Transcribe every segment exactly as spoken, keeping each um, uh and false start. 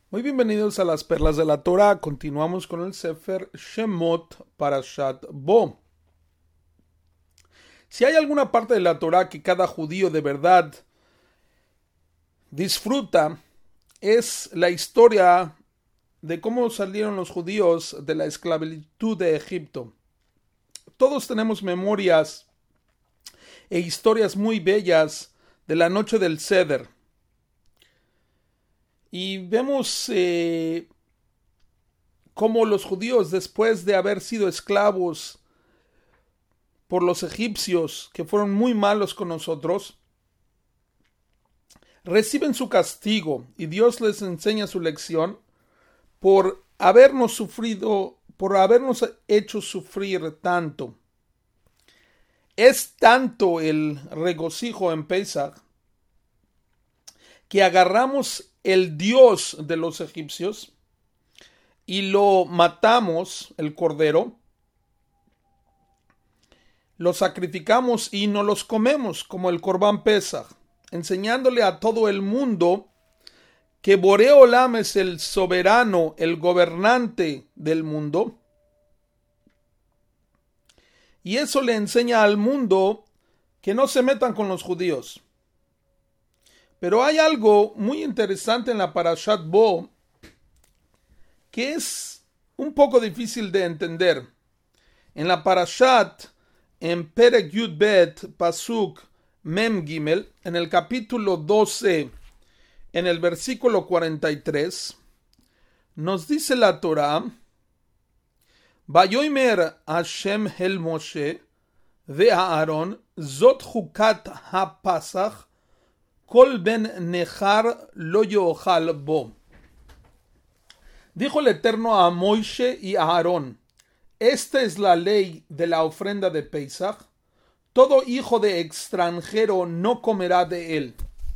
Muy bienvenidos a las Perlas de la Torah. Continuamos con el Sefer Shemot Parashat Bo. Si hay alguna parte de la Torah que cada judío de verdad disfruta, es la historia de cómo salieron los judíos de la esclavitud de Egipto. Todos tenemos memorias e historias muy bellas de la noche del Seder. Y vemos eh, cómo los judíos, después de haber sido esclavos por los egipcios, que fueron muy malos con nosotros, reciben su castigo y Dios les enseña su lección por habernos sufrido, por habernos hecho sufrir tanto. Es tanto el regocijo en Pesach que agarramos el Dios de los egipcios y lo matamos, el cordero, lo sacrificamos y nos los comemos como el Corbán Pesach, enseñándole a todo el mundo que Boré Olam es el soberano, el gobernante del mundo, y eso le enseña al mundo que no se metan con los judíos. Pero hay algo muy interesante en la Parashat Bo que es un poco difícil de entender. En la Parashat, en Perek Yud Bet, Pasuk Mem Gimel, en el capítulo doce, en el versículo cuarenta y tres, nos dice la Torah: Vayomer Hashem el Moshe ve Aaron zot chukat ha-pasach Kol ben nechar lo yochal bo. Dijo el Eterno a Moishe y a Aarón: esta es la ley de la ofrenda de Pesach. Todo hijo de extranjero no comerá de él.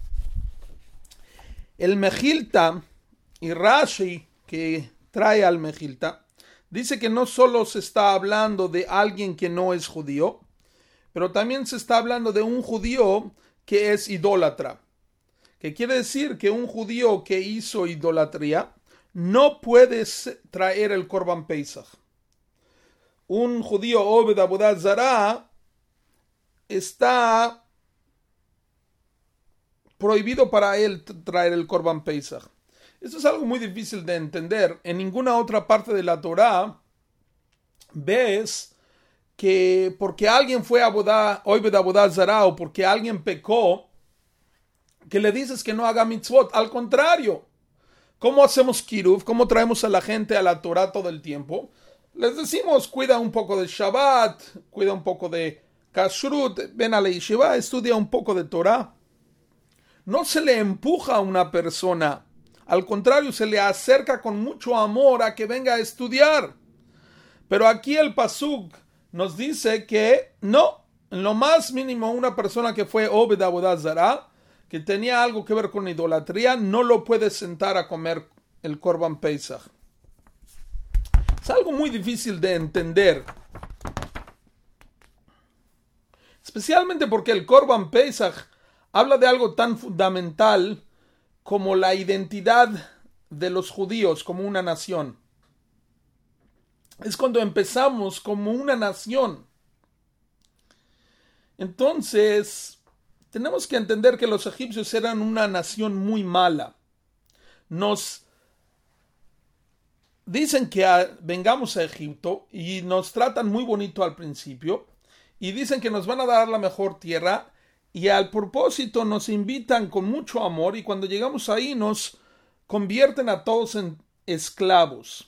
El Mejilta y Rashi, que trae al Mejilta, dice que no solo se está hablando de alguien que no es judío, pero también se está hablando de un judío que es idólatra, que quiere decir que un judío que hizo idolatría no puede traer el Korban Pesach. Un judío Obed Avodat Zará está prohibido para él traer el Korban Pesach. Esto es algo muy difícil de entender. En ninguna otra parte de la Torah ves que porque alguien fue Obed Avodat Zará o porque alguien pecó, que le dices que no haga mitzvot. Al contrario, ¿cómo hacemos kiruv? ¿Cómo traemos a la gente a la Torah todo el tiempo? Les decimos: cuida un poco de Shabbat, cuida un poco de Kashrut, ven a la yeshiva, estudia un poco de Torah. No se le empuja a una persona, al contrario, se le acerca con mucho amor a que venga a estudiar. Pero aquí el pasuk nos dice que no, en lo más mínimo, una persona que fue Obed Avodat Zará, que tenía algo que ver con idolatría, no lo puede sentar a comer el Korban Pesach. Es algo muy difícil de entender, especialmente porque el Korban Pesach habla de algo tan fundamental como la identidad de los judíos como una nación. Es cuando empezamos como una nación. Entonces, tenemos que entender que los egipcios eran una nación muy mala. Nos dicen que a, vengamos a Egipto y nos tratan muy bonito al principio y dicen que nos van a dar la mejor tierra y al propósito nos invitan con mucho amor y cuando llegamos ahí nos convierten a todos en esclavos.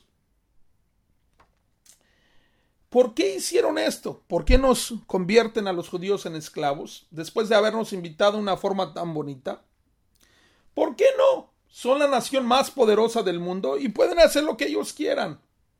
¿Por qué hicieron esto? ¿Por qué nos convierten a los judíos en esclavos después de habernos invitado de una forma tan bonita? ¿Por qué no? Son la nación más poderosa del mundo y pueden hacer lo que ellos quieran.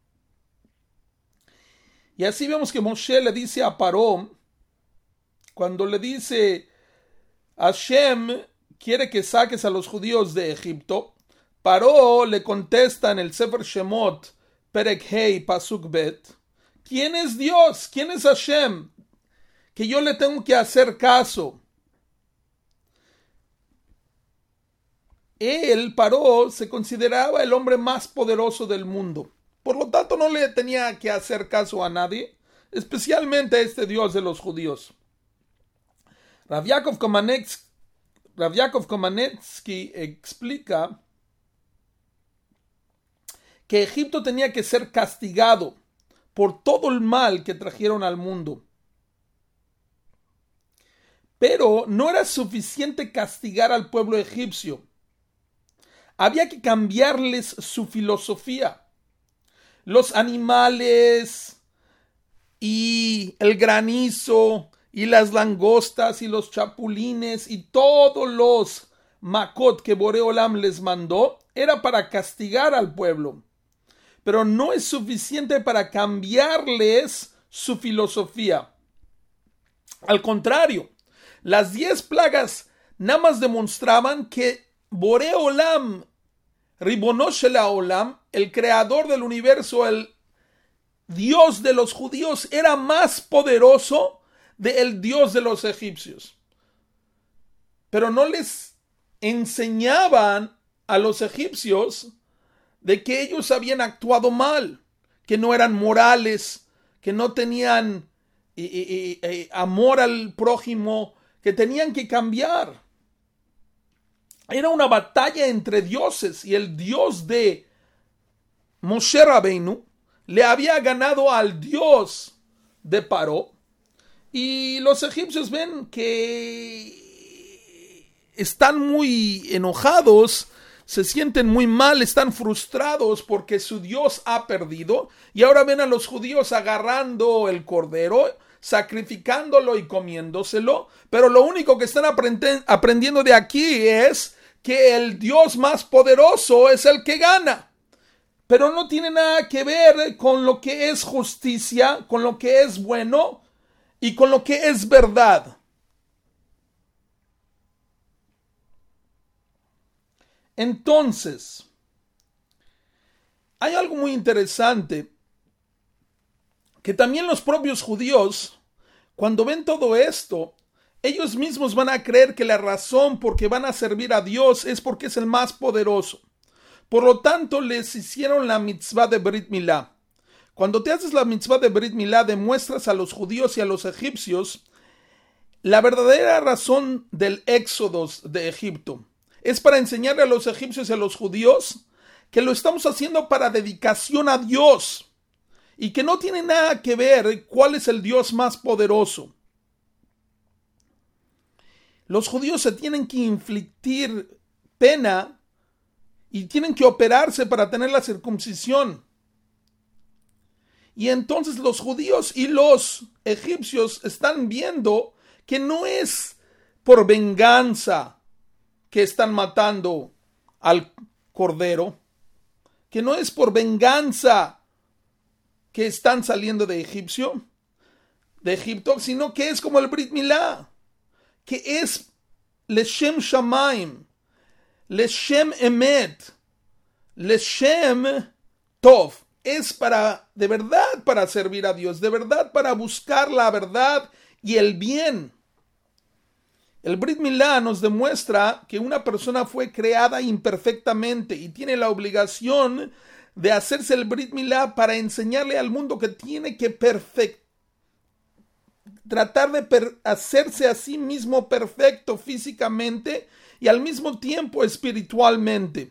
Y así vemos que Moshe le dice a Paró, cuando le dice: Hashem quiere que saques a los judíos de Egipto, Paró le contesta en el Sefer Shemot, Perek Hei, Pasuk Bet: ¿quién es Dios? ¿Quién es Hashem? Que yo le tengo que hacer caso. él, Paró, se consideraba el hombre más poderoso del mundo. Por lo tanto, no le tenía que hacer caso a nadie, especialmente a este Dios de los judíos. Rav Yaakov Kamenetsky, Rav Yaakov Kamenetsky explica que Egipto tenía que ser castigado por todo el mal que trajeron al mundo. Pero no era suficiente castigar al pueblo egipcio. Había que cambiarles su filosofía. Los animales y el granizo y las langostas y los chapulines y todos los makot que Boreolam les mandó era para castigar al pueblo. Pero no es suficiente para cambiarles su filosofía. Al contrario, las diez plagas nada más demostraban que Boreolam, Ribono Shel Haolam, el creador del universo, el Dios de los judíos, era más poderoso del Dios de los egipcios. Pero no les enseñaban a los egipcios de que ellos habían actuado mal, que no eran morales, que no tenían eh, eh, eh, amor al prójimo, que tenían que cambiar. Era una batalla entre dioses y el Dios de Moshe Rabbeinu le había ganado al Dios de Paró, y los egipcios ven que están muy enojados, se sienten muy mal, están frustrados porque su Dios ha perdido, y ahora ven a los judíos agarrando el cordero, sacrificándolo y comiéndoselo, pero lo único que están aprend- aprendiendo de aquí es que el Dios más poderoso es el que gana. Pero no tiene nada que ver con lo que es justicia, con lo que es bueno y con lo que es verdad. Entonces, hay algo muy interesante, que también los propios judíos, cuando ven todo esto, ellos mismos van a creer que la razón por que van a servir a Dios es porque es el más poderoso. Por lo tanto, les hicieron la mitzvah de Brit Milá. Cuando te haces la mitzvah de Brit Milá, demuestras a los judíos y a los egipcios la verdadera razón del éxodo de Egipto. Es para enseñarle a los egipcios y a los judíos que lo estamos haciendo para dedicación a Dios y que no tiene nada que ver cuál es el Dios más poderoso. Los judíos se tienen que infligir pena y tienen que operarse para tener la circuncisión. Y entonces los judíos y los egipcios están viendo que no es por venganza que están matando al cordero, que no es por venganza que están saliendo de Egipcio, de Egipto, sino que es como el Brit Milá, que es Leshem Shamaim, Leshem Emet, Leshem Tov. Es para, de verdad, para servir a Dios, de verdad para buscar la verdad y el bien. El Brit Milá nos demuestra que una persona fue creada imperfectamente y tiene la obligación de hacerse el Brit Milá para enseñarle al mundo que tiene que perfeccionar, tratar de per- hacerse a sí mismo perfecto físicamente y al mismo tiempo espiritualmente.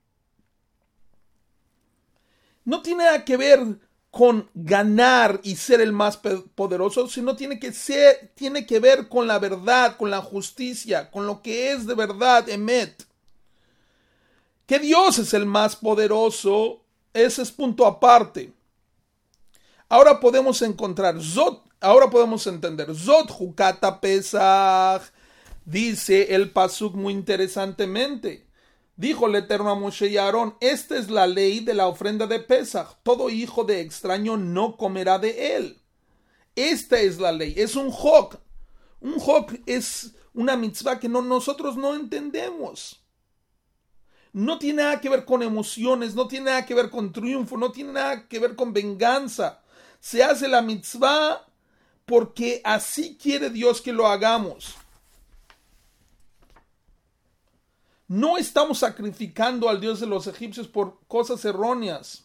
No tiene nada que ver con ganar y ser el más poderoso, sino tiene que ser, tiene que ver con la verdad, con la justicia, con lo que es de verdad, Emet. Que Dios es el más poderoso, ese es punto aparte. Ahora podemos encontrar Zot, ahora podemos entender Zot Jukata Pesach, dice el pasuk muy interesantemente. Dijo el Eterno a Moshe y a Aarón: esta es la ley de la ofrenda de Pesach. Todo hijo de extraño no comerá de él. Esta es la ley. Es un hok. Un hok es una mitzvah que no, nosotros no entendemos. No tiene nada que ver con emociones, no tiene nada que ver con triunfo, no tiene nada que ver con venganza. Se hace la mitzvah porque así quiere Dios que lo hagamos. No estamos sacrificando al Dios de los egipcios por cosas erróneas,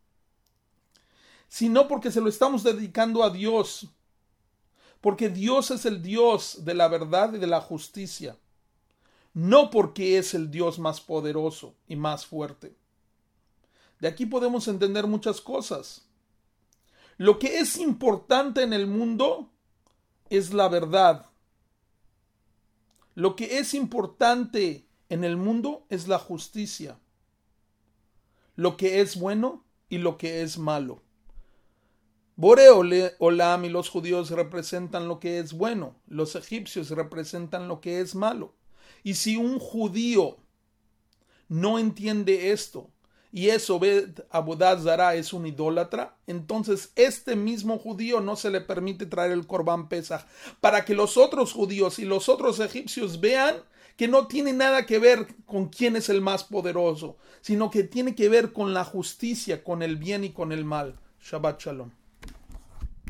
sino porque se lo estamos dedicando a Dios. Porque Dios es el Dios de la verdad y de la justicia. No porque es el Dios más poderoso y más fuerte. De aquí podemos entender muchas cosas. Lo que es importante en el mundo es la verdad. Lo que es importante en el mundo es la justicia. Lo que es bueno y lo que es malo. Bore Olam y los judíos representan lo que es bueno. Los egipcios representan lo que es malo. Y si un judío no entiende esto, y eso ve Avodat Zará es un idólatra, entonces este mismo judío no se le permite traer el Corbán Pesaj, para que los otros judíos y los otros egipcios vean que no tiene nada que ver con quién es el más poderoso, sino que tiene que ver con la justicia, con el bien y con el mal. Shabbat Shalom.